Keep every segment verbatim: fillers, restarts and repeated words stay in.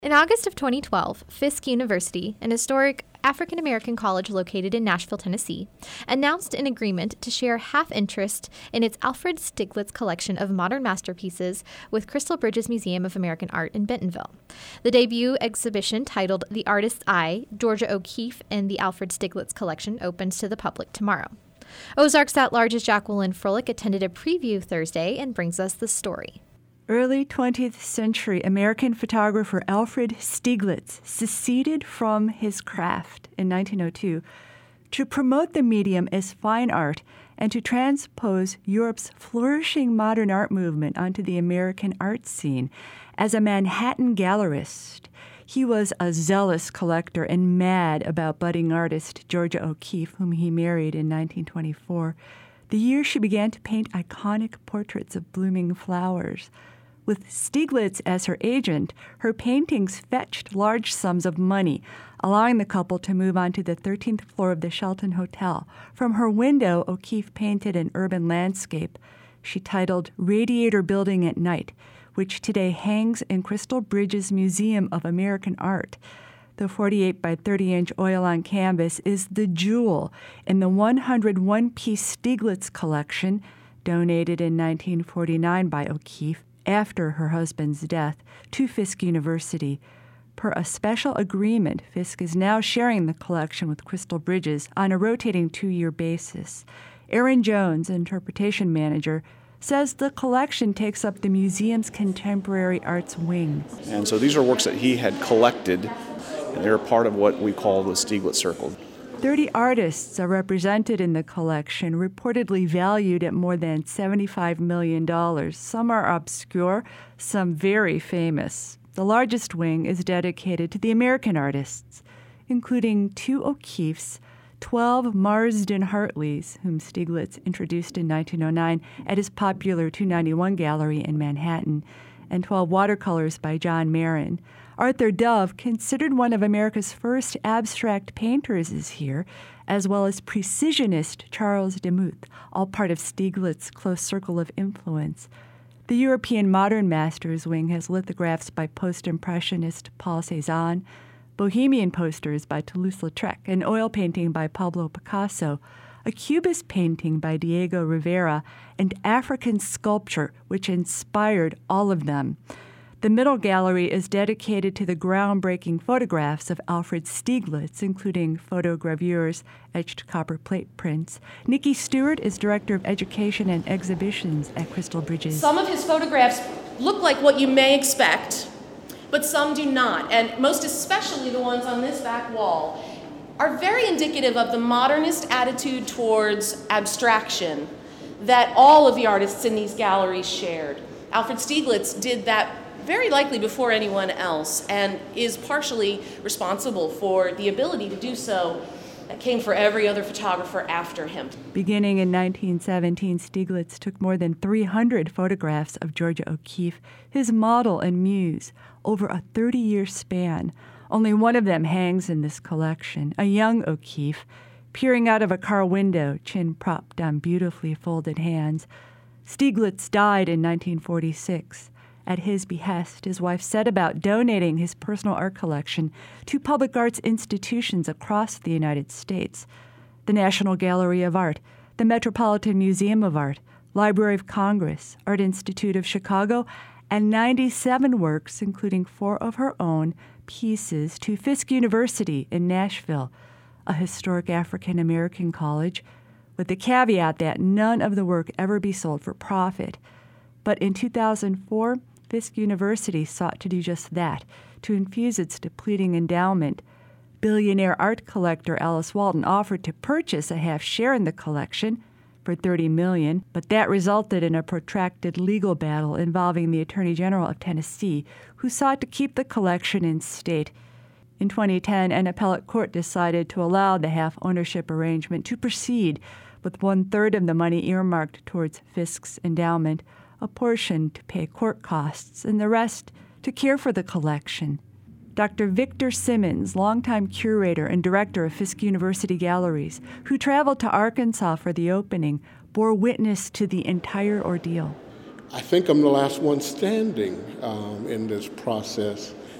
In August of twenty twelve, Fisk University, an historic African-American college located in Nashville, Tennessee, announced an agreement to share half interest in its Alfred Stieglitz collection of modern masterpieces with Crystal Bridges Museum of American Art in Bentonville. The debut exhibition, titled The Artist's Eye, Georgia O'Keeffe and the Alfred Stieglitz Collection, opens to the public tomorrow. Ozarks at-large's Jacqueline Froelich attended a preview Thursday and brings us the story. Early twentieth century American photographer Alfred Stieglitz seceded from his craft in nineteen oh two to promote the medium as fine art and to transpose Europe's flourishing modern art movement onto the American art scene. As a Manhattan gallerist, he was a zealous collector and mad about budding artist Georgia O'Keeffe, whom he married in nineteen twenty-four, the year she began to paint iconic portraits of blooming flowers. With Stieglitz as her agent, her paintings fetched large sums of money, allowing the couple to move on to the thirteenth floor of the Shelton Hotel. From her window, O'Keeffe painted an urban landscape she titled Radiator Building at Night, which today hangs in Crystal Bridges Museum of American Art. The forty-eight by thirty inch oil-on canvas is the jewel in the one hundred one piece Stieglitz collection, donated in nineteen forty-nine by O'Keeffe after her husband's death to Fisk University. Per a special agreement, Fisk is now sharing the collection with Crystal Bridges on a rotating two-year basis. Aaron Jones, interpretation manager, says the collection takes up the museum's contemporary arts wing. And so these are works that he had collected, and they're part of what we call the Stieglitz Circle. Thirty artists are represented in the collection, reportedly valued at more than seventy-five million dollars. Some are obscure, some very famous. The largest wing is dedicated to the American artists, including two O'Keeffes, twelve Marsden Hartleys, whom Stieglitz introduced in nineteen oh nine at his popular two ninety-one gallery in Manhattan, and twelve watercolors by John Marin. Arthur Dove, considered one of America's first abstract painters, is here, as well as precisionist Charles Demuth, all part of Stieglitz's close circle of influence. The European Modern Masters wing has lithographs by post-impressionist Paul Cézanne, Bohemian posters by Toulouse-Lautrec, an oil painting by Pablo Picasso, a Cubist painting by Diego Rivera, and African sculpture, which inspired all of them. The middle gallery is dedicated to the groundbreaking photographs of Alfred Stieglitz, including photogravures, etched copper plate prints. Nikki Stewart is Director of Education and Exhibitions at Crystal Bridges. Some of his photographs look like what you may expect, but some do not, and most especially the ones on this back wall are very indicative of the modernist attitude towards abstraction that all of the artists in these galleries shared. Alfred Stieglitz did that very likely before anyone else, and is partially responsible for the ability to do so that came for every other photographer after him. Beginning in nineteen seventeen, Stieglitz took more than three hundred photographs of Georgia O'Keeffe, his model and muse, over a thirty-year span. Only one of them hangs in this collection, a young O'Keeffe, peering out of a car window, chin propped on beautifully folded hands. Stieglitz died in nineteen forty-six. At his behest, his wife set about donating his personal art collection to public arts institutions across the United States. The National Gallery of Art, the Metropolitan Museum of Art, Library of Congress, Art Institute of Chicago, and ninety-seven works, including four of her own pieces, to Fisk University in Nashville, a historic African-American college, with the caveat that none of the work ever be sold for profit. But in two thousand four, Fisk University sought to do just that, to infuse its depleting endowment. Billionaire art collector Alice Walton offered to purchase a half share in the collection for thirty million dollars, but that resulted in a protracted legal battle involving the Attorney General of Tennessee, who sought to keep the collection in state. In twenty ten, an appellate court decided to allow the half-ownership arrangement to proceed, with one-third of the money earmarked towards Fisk's endowment, a portion to pay court costs, and the rest to care for the collection. Doctor Victor Simmons, longtime curator and director of Fisk University Galleries, who traveled to Arkansas for the opening, bore witness to the entire ordeal. I think I'm the last one standing um, in this process.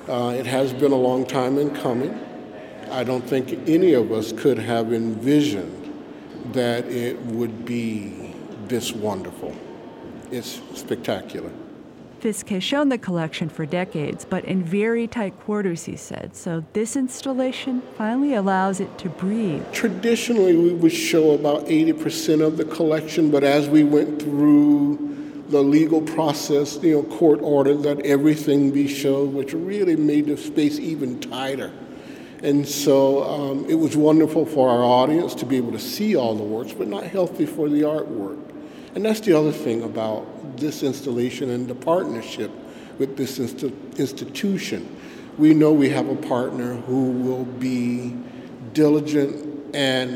Uh, it has been a long time in coming. I don't think any of us could have envisioned that it would be this wonderful. It's spectacular. Fisk has shown the collection for decades, but in very tight quarters, he said. So this installation finally allows it to breathe. Traditionally, we would show about eighty percent of the collection, but as we went through the legal process, you know, court ordered that everything be showed, which really made the space even tighter. And so um, it was wonderful for our audience to be able to see all the works, but not healthy for the artwork. And that's the other thing about this installation and the partnership with this inst- institution. We know we have a partner who will be diligent and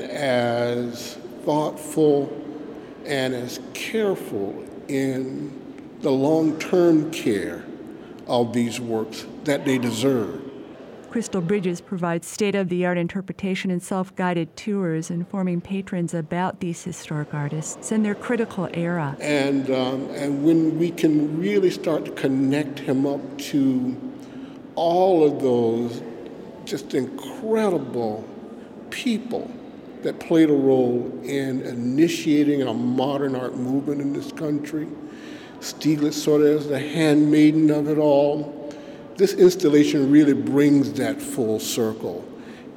as thoughtful and as careful in the long-term care of these works that they deserve. Crystal Bridges provides state-of-the-art interpretation and self-guided tours, informing patrons about these historic artists and their critical era. And um, and when we can really start to connect him up to all of those just incredible people that played a role in initiating a modern art movement in this country, Stieglitz sort of as the handmaiden of it all. This installation really brings that full circle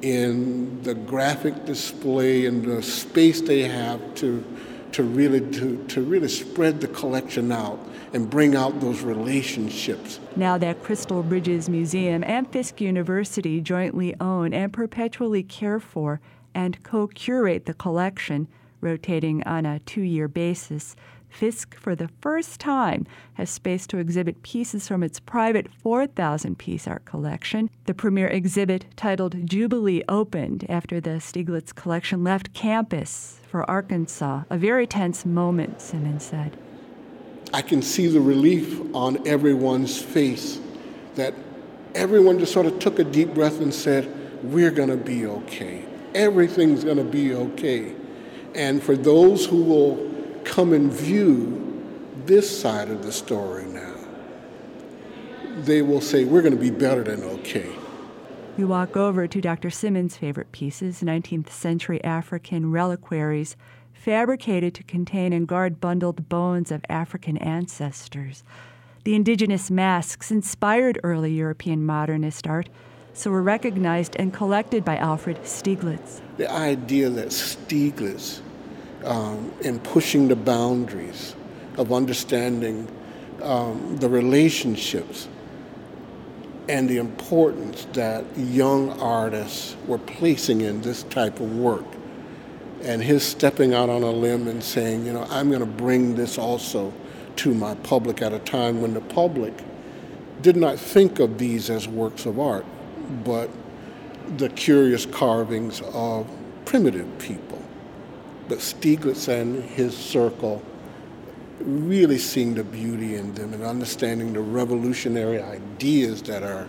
in the graphic display and the space they have to to really to, to really spread the collection out and bring out those relationships. Now that Crystal Bridges Museum and Fisk University jointly own and perpetually care for and co-curate the collection, rotating on a two-year basis, Fisk, for the first time, has space to exhibit pieces from its private four thousand piece art collection. The premier exhibit, titled Jubilee, opened after the Stieglitz collection left campus for Arkansas. A very tense moment, Simmons said. I can see the relief on everyone's face, that everyone just sort of took a deep breath and said, we're going to be okay. Everything's going to be okay. And for those who will come and view this side of the story now, they will say, we're going to be better than okay. We walk over to Doctor Simmons' favorite pieces, nineteenth century African reliquaries fabricated to contain and guard bundled bones of African ancestors. The indigenous masks inspired early European modernist art, so were recognized and collected by Alfred Stieglitz. The idea that Stieglitz, um, in pushing the boundaries of understanding um, the relationships and the importance that young artists were placing in this type of work, and his stepping out on a limb and saying, you know, I'm going to bring this also to my public at a time when the public did not think of these as works of art, but the curious carvings of primitive people. But Stieglitz and his circle really seeing the beauty in them and understanding the revolutionary ideas that are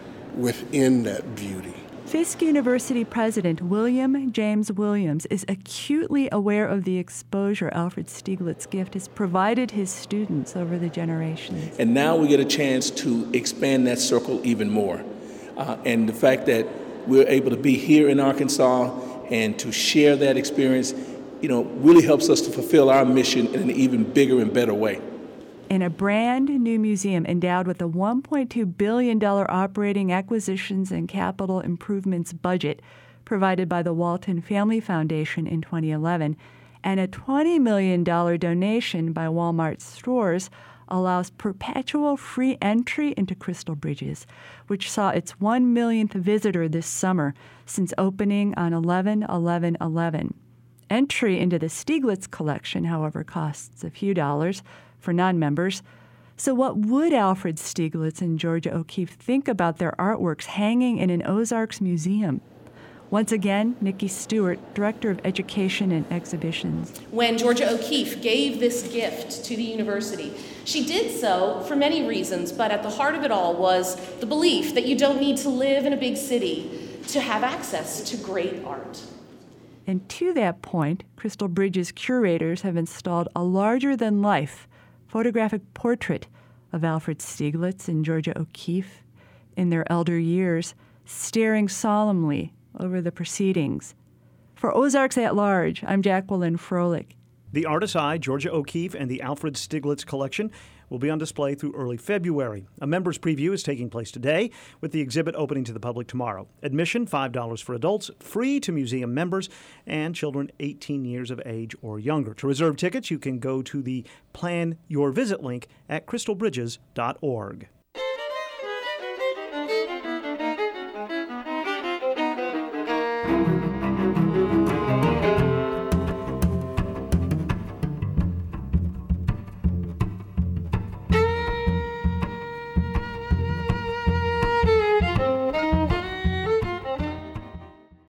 within that beauty. Fisk University President William James Williams is acutely aware of the exposure Alfred Stieglitz' gift has provided his students over the generations. And now we get a chance to expand that circle even more. Uh, and the fact that we're able to be here in Arkansas and to share that experience, you know, really helps us to fulfill our mission in an even bigger and better way. In a brand new museum endowed with a one point two billion dollars operating acquisitions and capital improvements budget provided by the Walton Family Foundation in twenty eleven, and a twenty million dollars donation by Walmart stores, allows perpetual free entry into Crystal Bridges, which saw its one millionth visitor this summer since opening on eleven eleven eleven. Entry into the Stieglitz collection, however, costs a few dollars for non-members. So what would Alfred Stieglitz and Georgia O'Keeffe think about their artworks hanging in an Ozarks museum? Once again, Nikki Stewart, Director of Education and Exhibitions. When Georgia O'Keeffe gave this gift to the university, she did so for many reasons, but at the heart of it all was the belief that you don't need to live in a big city to have access to great art. And to that point, Crystal Bridges curators have installed a larger-than-life photographic portrait of Alfred Stieglitz and Georgia O'Keeffe. in their elder years, staring solemnly over the proceedings. For Ozarks at Large, I'm Jacqueline Froelich. The Artist's Eye, Georgia O'Keeffe, and the Alfred Stieglitz collection will be on display through early February. A members preview is taking place today, with the exhibit opening to the public tomorrow. Admission, five dollars for adults, free to museum members and children eighteen years of age or younger. To reserve tickets, you can go to the Plan Your Visit link at crystal bridges dot org.